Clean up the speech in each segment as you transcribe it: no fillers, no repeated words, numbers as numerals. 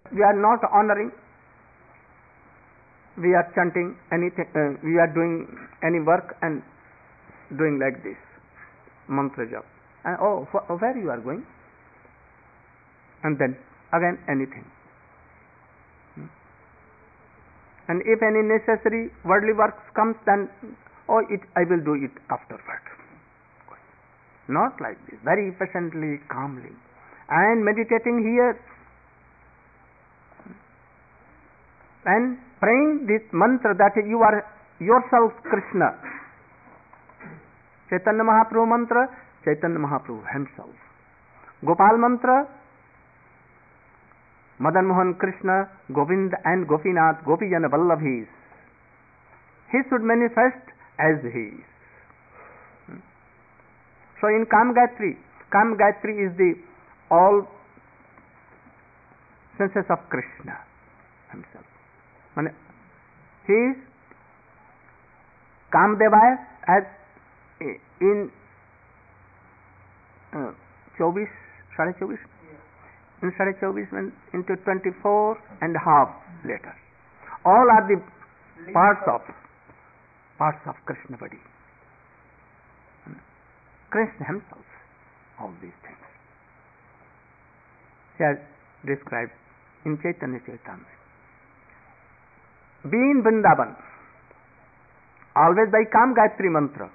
We are not honoring, we are chanting anything, we are doing any work and doing like this, mantra jap. And where you are going? And then again anything. And if any necessary worldly works comes, then I will do it afterward. Not like this, very patiently, calmly, and meditating here, and praying this mantra that you are yourself Krishna. Chaitanya Mahaprabhu mantra, Chaitanya Mahaprabhu himself. Gopal mantra, Madan Mohan Krishna, Govind and Gopinath, Gopijana Vallabhis. He should manifest as he is. So in Kam Gayatri is the all senses of Krishna himself. He is Kamdeva as in 24, in 24 into 24 and a half letters. All are the parts of Krishna body. Krishna himself, all these things. He has described in Chaitanya Charitamrita. Be in Vrindavan, always by Kam Gayatri mantra,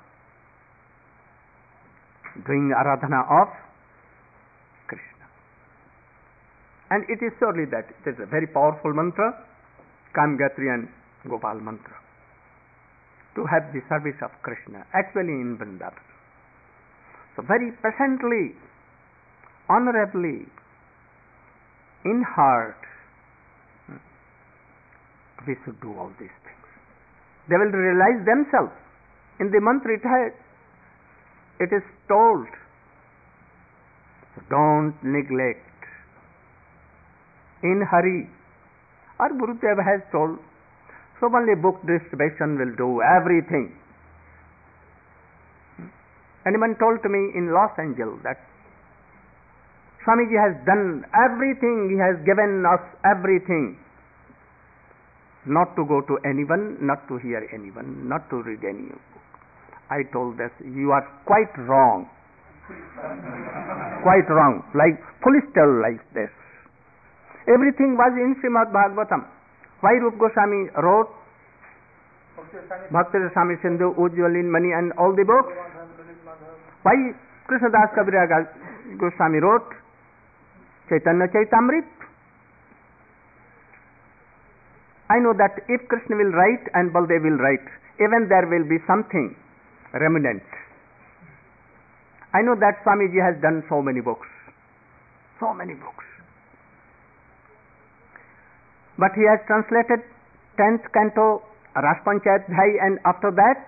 doing aradhana of Krishna. And it is surely that it is a very powerful mantra, Kam Gayatri and Gopal mantra, to have the service of Krishna actually in Vrindavan. So very patiently, honorably, in heart, we should do all these things. They will realize themselves. In the mantra it is told, so don't neglect. In hurry, our Gurudev has told, so only book distribution will do everything. Anyone told to me in Los Angeles that Swamiji has done everything, he has given us everything. Not to go to anyone, not to hear anyone, not to read any book. I told this, you are quite wrong. Quite wrong. Like police tell like this. Everything was in Srimad Bhagavatam. Why Rup Goswami wrote Bhakti Rasami Sindhu, Ujjalin Mani and all the books? Why Krishnadas Kaviraj Goswami wrote Chaitanya Charitamrita? I know that if Krishna will write and Baldev will write, even there will be something remnant. I know that Swamiji has done so many books. So many books. But he has translated 10th canto, Raspanchayadhyay, and after that,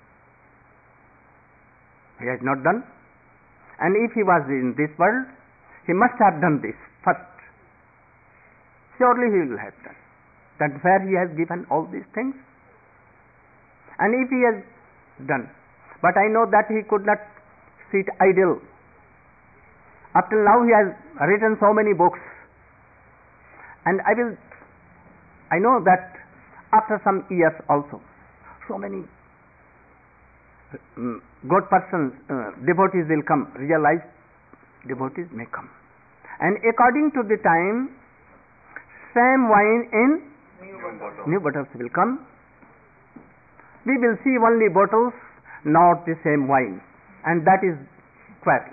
he has not done. And if he was in this world, he must have done this first. Surely he will have done. That where he has given all these things. And if he has done, but I know that he could not sit idle. Up till now he has written so many books. And I know that after some years also, so many good persons, devotees will come, realized devotees may come. And according to the time, same wine in new bottles will come. We will see only bottles, not the same wine. And that is quarrel.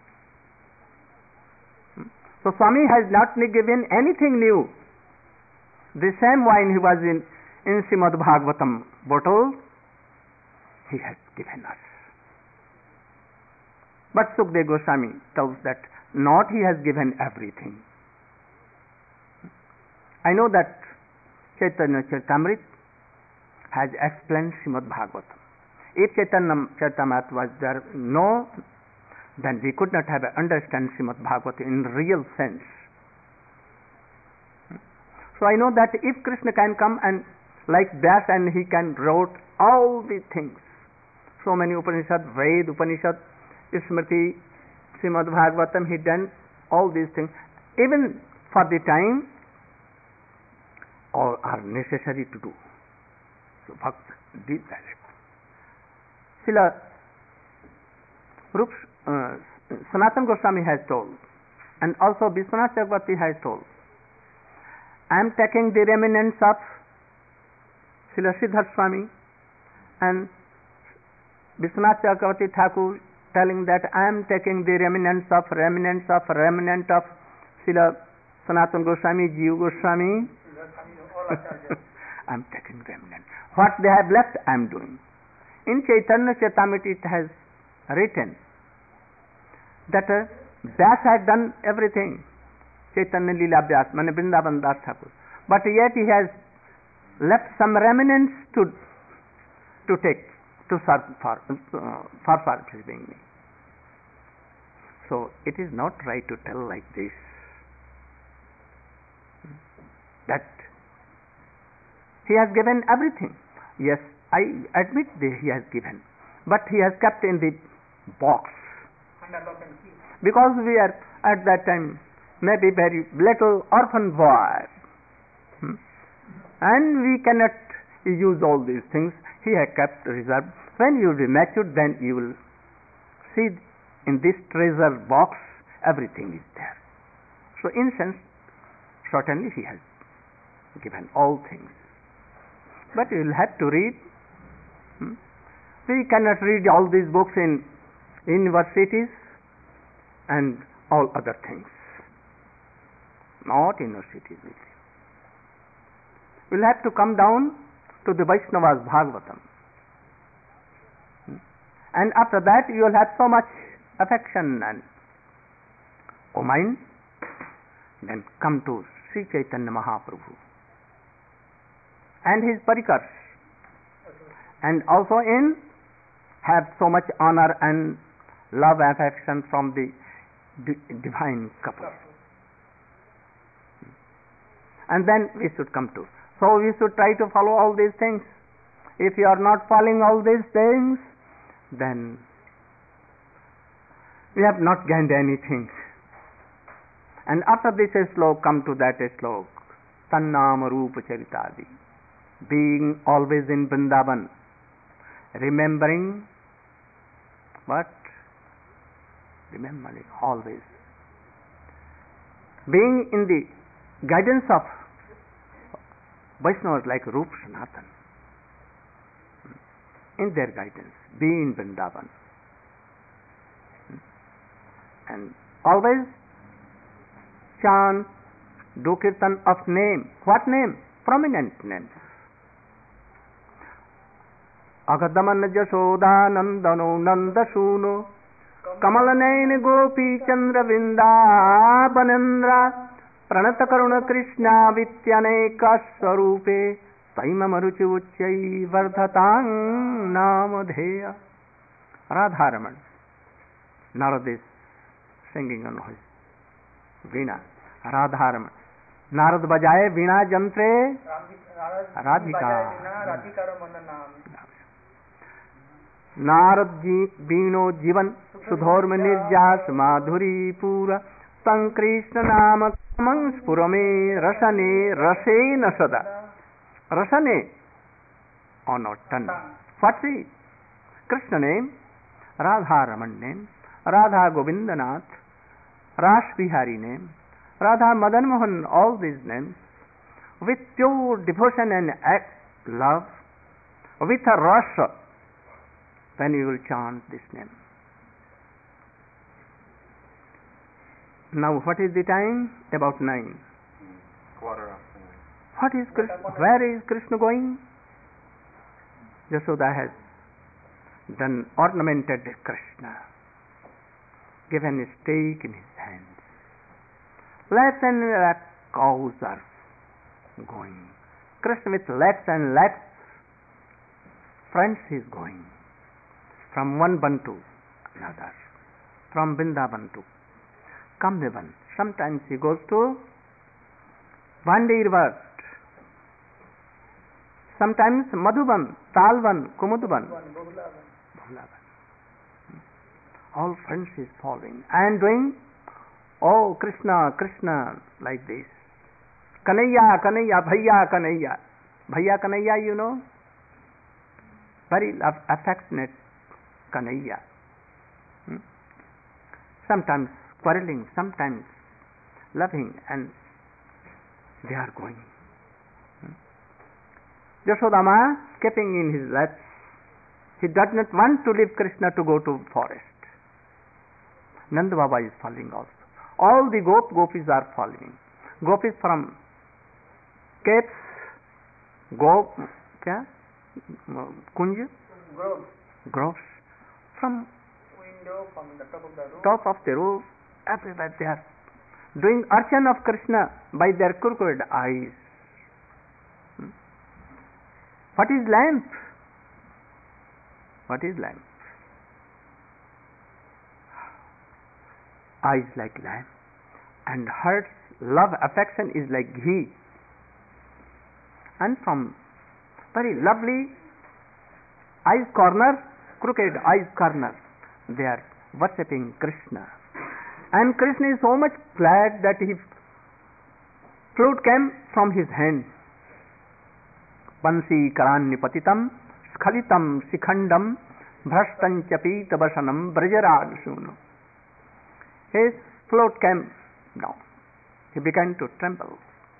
So Swami has not given anything new. The same wine he was in Srimad Bhagavatam bottle, he has given us. But Sukdev Goswami tells that not he has given everything. I know that Chaitanya Charitamrita has explained Srimad Bhagavatam. If Chaitanya Charitamrita was there, no, then we could not have understand Srimad Bhagavatam in real sense. So I know that if Krishna can come and like that, and he can wrote all the things, so many Upanishad, Ved, Upanishad, Smriti, Srimad Bhagavatam, he done all these things. Even for the time, or are necessary to do. So Bhakt did that. Srila Sanatana Goswami has told, and also Vishwanath Chakravarti has told, I am taking the remnants of Srila Siddhartha Swami, and Vishwanath Chakravarti Thakur telling that I am taking the remnant of Srila Sanatana Goswami, Jiva Goswami. I am taking remnant. What they have left, I am doing. In Chaitanya Charitamrita it has written that Vyas had done everything. Chaitanya Leela Vyas, Mane Vrindavan Das Thakur. But yet he has left some remnants to take, to serve for serving me. So it is not right to tell like this, that he has given everything. Yes, I admit that he has given, but he has kept in the box. Because we are at that time maybe very little orphan boy, and we cannot use all these things. He has kept reserved. When you will be matured, then you will see in this treasure box everything is there. So in sense, certainly he has given all things. But you will have to read. We cannot read all these books in universities and all other things. Not universities. We will have to come down to the Vaishnavas Bhagavatam. And after that you will have so much affection and mind, then come to Sri Chaitanya Mahaprabhu and his parikars, and also in have so much honor and love and affection from the divine couple. And then we should come to. So we should try to follow all these things. If you are not following all these things, then we have not gained anything. And after this slok, come to that slok, Tannama Rupa Charitadi, being always in Vrindavan, remembering what? Remembering always. Being in the guidance of Vaishnavas like Rup Sanatan, in their guidance, be in Vrindavan. And always chant, do kirtan of name. What name? Prominent names. Agadaman Jashoda Nandano Nandasuno Kamalanain Gopi Chandra Vrindavanandra Pranata Karuna Krishna Vityaneka Swarupe Taima Maruchi Uchai Vardhatang Namadheya. Radharaman. Narad is singing on his Veena. Radharaman. Narad bajaye Veena Jantre Radhika. Narad ji Bino जीवन सुधोर्म निर्जास माधुरी पूरा संकृष्ण नाम स्फुर में रसने रसेन सदा रसने on our tongue. What is Krishna name, Radha Raman name, Radha Govindanath, Ras Bihari name, Radha Madan Mohan, all these names, with pure devotion and love, with a rasa, then you will chant this name. Now what is the time? About 9. Quarter after 9. What is Krishna? Where is Krishna going? Yashoda has done ornamented Krishna, given a stake in his hands. Lakhs and lakhs cows are going. Krishna with lakhs and lakhs friends is going. From one ban to another, from Vrindavan to Kamdevan. Sometimes he goes to Vandirvat, sometimes Madhuban, Talvan, Kumudban, Bhulavan. All friends is following and doing, oh Krishna, Krishna, like this. Kanaiya, Kanaiya, Bhaiya, Kanaiya. Bhaiya Kanaiya, you know? Very affectionate Kanaiya. Sometimes quarreling, sometimes loving, and they are going. Yashodama keeping in his laps. He does not want to leave Krishna to go to forest. Nanda Baba is following also. All the gopis are following. Gopis from caves, kunj, groves, from window, from the top of the roof. Top of the roof, everywhere they are doing archan of Krishna by their crooked eyes. What is lamp? What is lamp? Eyes like lamp, and heart's love, affection is like ghee. And from very lovely eyes corner, crooked eyes corner, they are worshipping Krishna. And Krishna is so much glad that his flute came from his hand. Pansi karannipatitam skhalitam sikhandam bhrashtam chapitabasanam brajarajsunu. His flute came down. He began to tremble.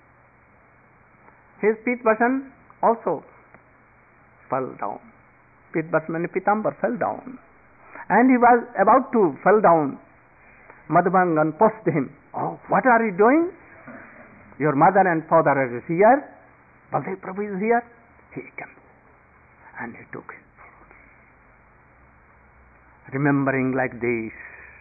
His pitbasan also fell down. Pitbasan and pitambar fell down. And he was about to fall down. Madhavangan pushed him. Oh, what are you doing? Your mother and father are here. Baldev Prabhu is here. He came. And he took his flute. Remembering like this.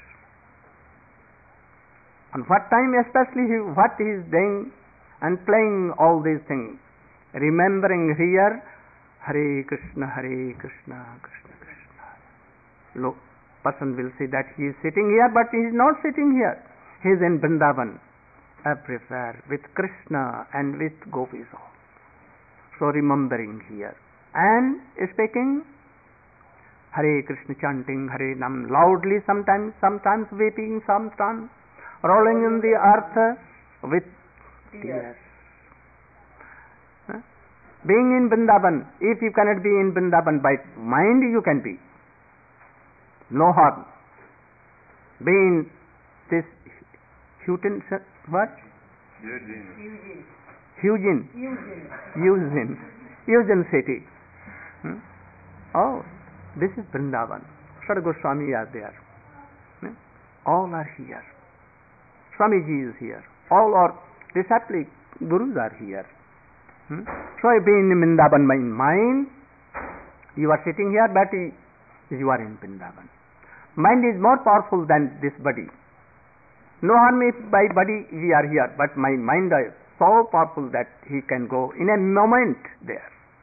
And what time especially what he is doing and playing all these things. Remembering here, Hare Krishna, Krishna Krishna. Look, person will see that he is sitting here, but he is not sitting here. He is in Vrindavan, everywhere with Krishna and with gopis. So remembering here and speaking Hare Krishna, chanting Hare Nam loudly, sometimes weeping, sometimes rolling in the earth with tears. Being in Vrindavan, if you cannot be in Vrindavan by mind, you can be. No harm. Being this Houghton, what? Eugene city. Oh, this is Vrindavan. Sada Goswami are there. All are here. Swamiji is here. All our disciples, gurus are here. So you be in Vrindavan by mind. You are sitting here, but you are in Vrindavan. Mind is more powerful than this body. No harm if by body we are here, but my mind is so powerful that he can go in a moment there.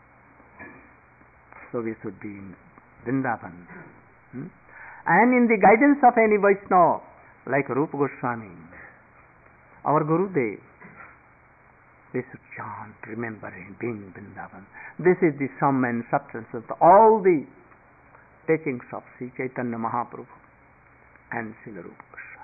So we should be in Vrindavan. And in the guidance of any Vaishnava, like Rupa Goswami, our Gurudev, we should chant, remembering, being in Vrindavan. This is the sum and substance of all the teachings of Sri Chaitanya Mahaprabhu and Srila Rupa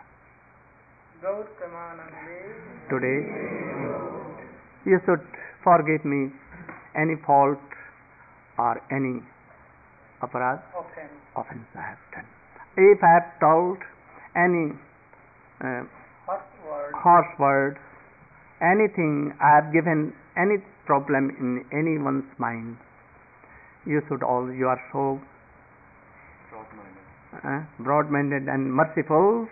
Goswami. Today, you should forgive me any fault or any offense I have done. If I have told any harsh words, anything I have given any problem in anyone's mind, you are so broad-minded and merciful.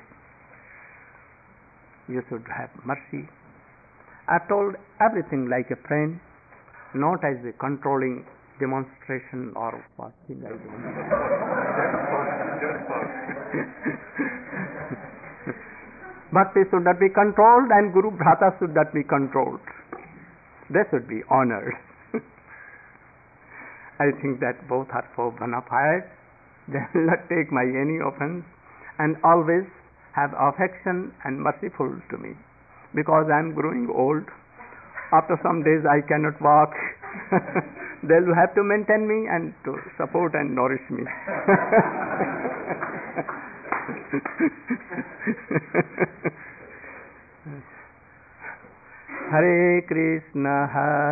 You should have mercy. I have told everything like a friend, not as a controlling demonstration or what thing I do. Bhakti should not be controlled, and Guru Bhrata should not be controlled. They should be honored. I think that both are so bona fide. They will not take my any offense, and always have affection and merciful to me, because I am growing old. After some days I cannot walk. They will have to maintain me and to support and nourish me. Hare Krishna,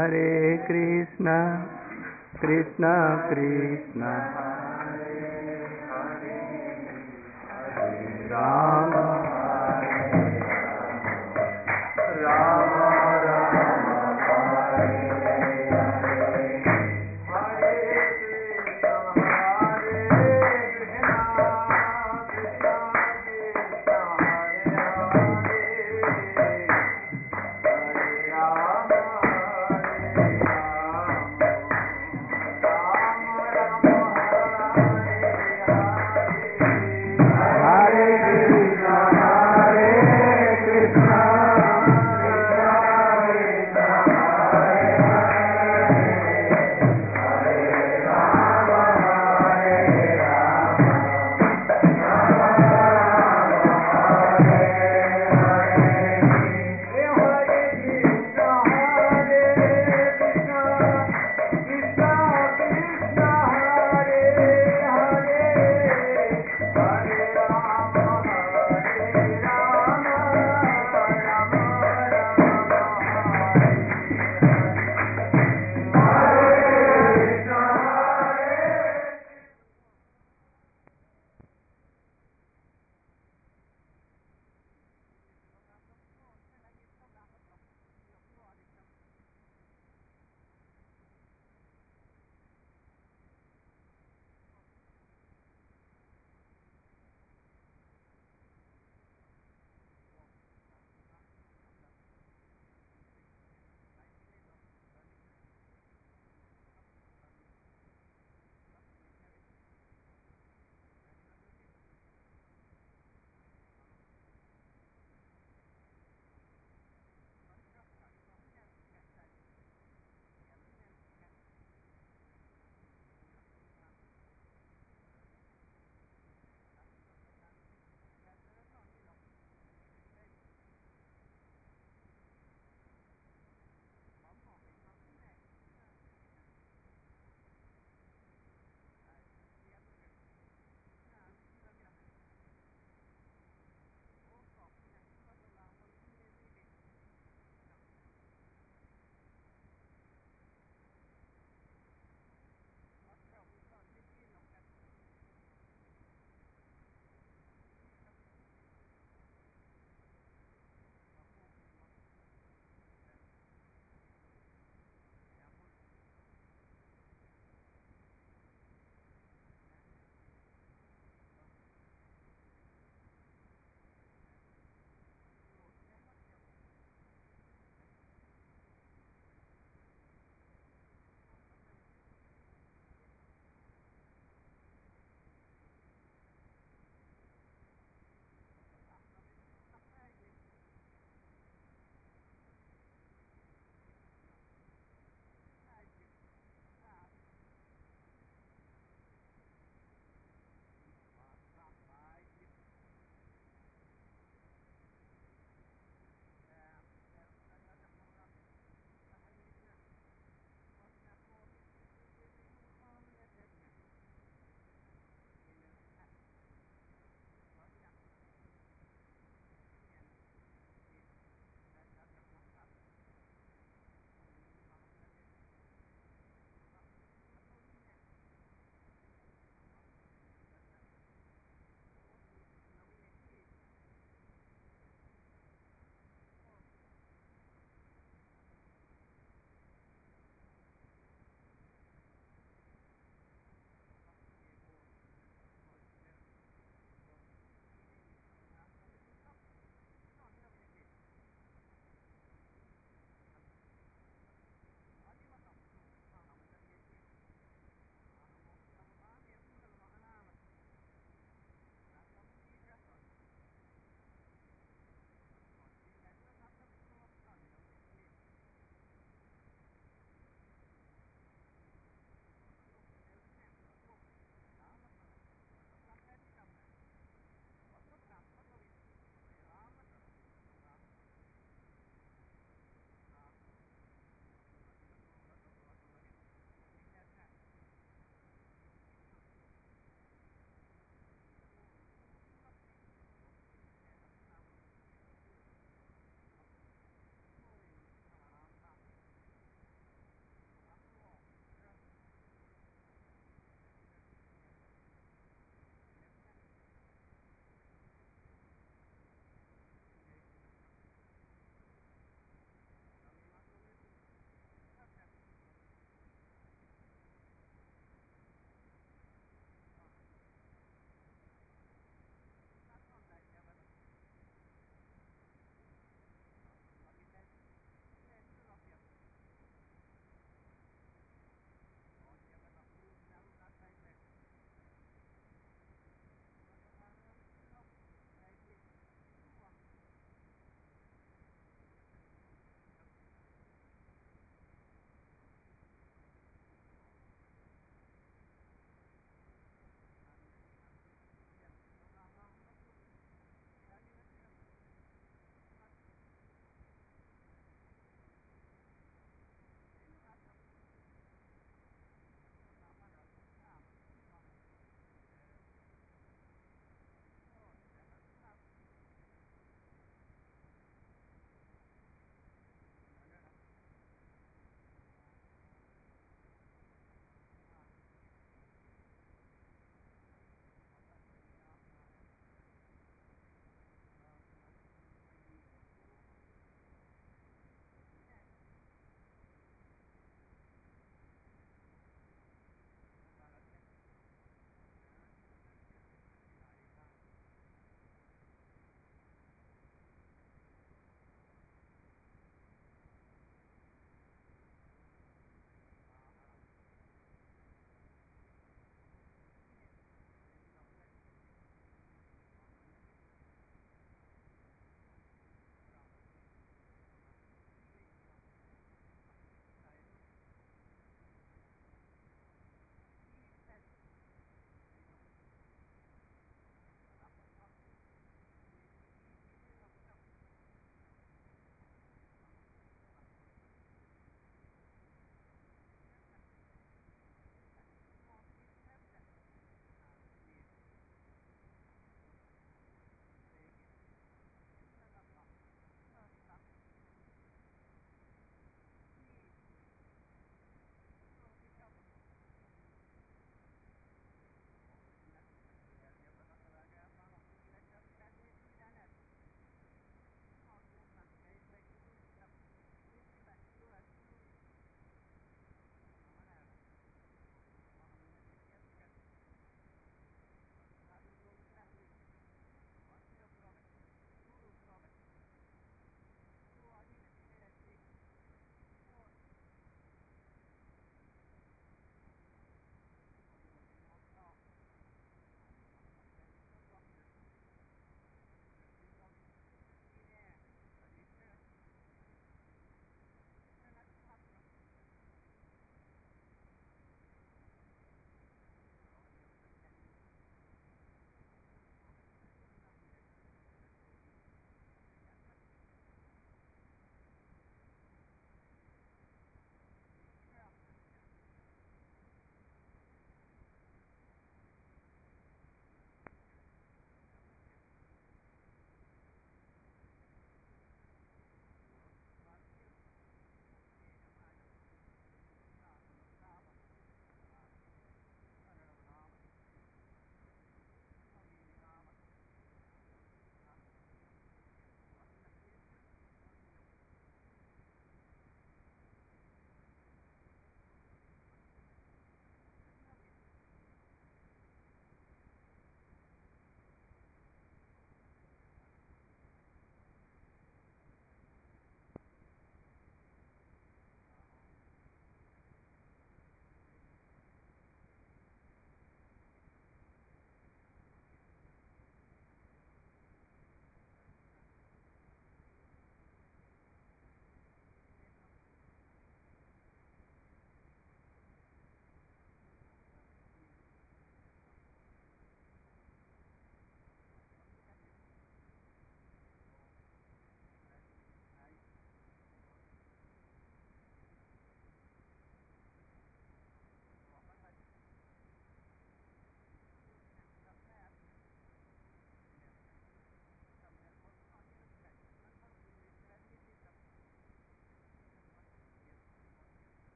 Krishna Krishna, Hare Ram.